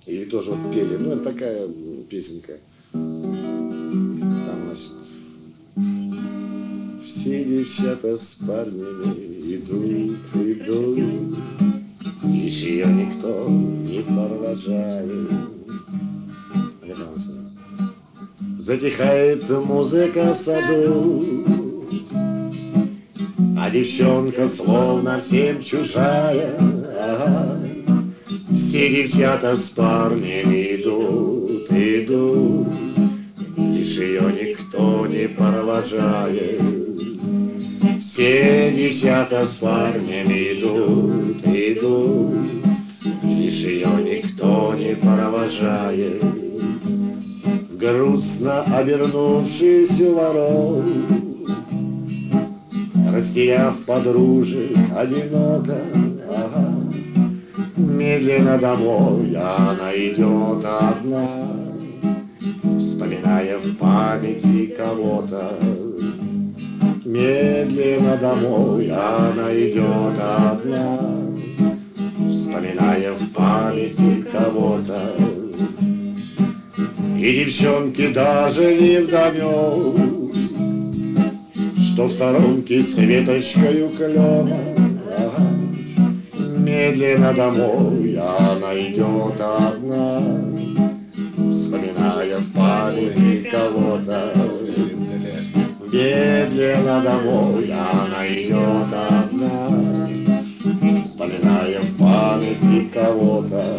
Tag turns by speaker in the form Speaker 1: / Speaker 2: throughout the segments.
Speaker 1: Или тоже вот пели. Ну, это такая песенка. Там, значит, все девчата с парнями идут, идут, лишь ее никто не провожает. Затихает музыка в саду, а девчонка словно всем чужая. Ага. Все девчата с парнями идут, идут, лишь ее никто не провожает. Все девчата с парнями идут, идут, лишь ее никто не провожает. Грустно обернувшись у ворот, растеряв подружек одиноко, ага, медленно домой она идет одна, вспоминая в памяти кого-то. Медленно домой она идет одна, вспоминая в памяти кого-то. И девчонке даже не вдомек, что в сторонке с веточкою клена, ага, медленно домой она идет одна, вспоминая в памяти кого-то. Медленно домой она идет одна, вспоминая в памяти кого-то.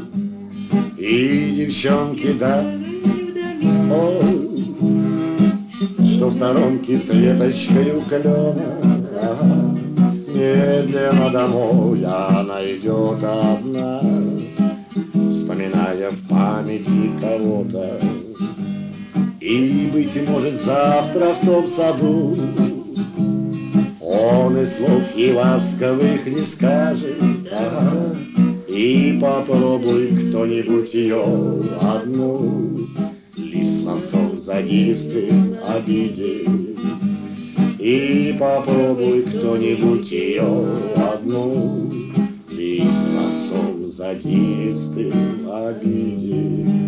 Speaker 1: И девчонки, да, ой, что в сторонке с веточкою клена, ага, медленно домой она идет одна, вспоминая в памяти кого-то. И, быть может, завтра в том саду он и слов и ласковых не скажет, ага, и попробуй кто-нибудь ее одну лишь словцом задистым обидеть. И попробуй кто-нибудь ее одну лишь словцом задистым обидеть.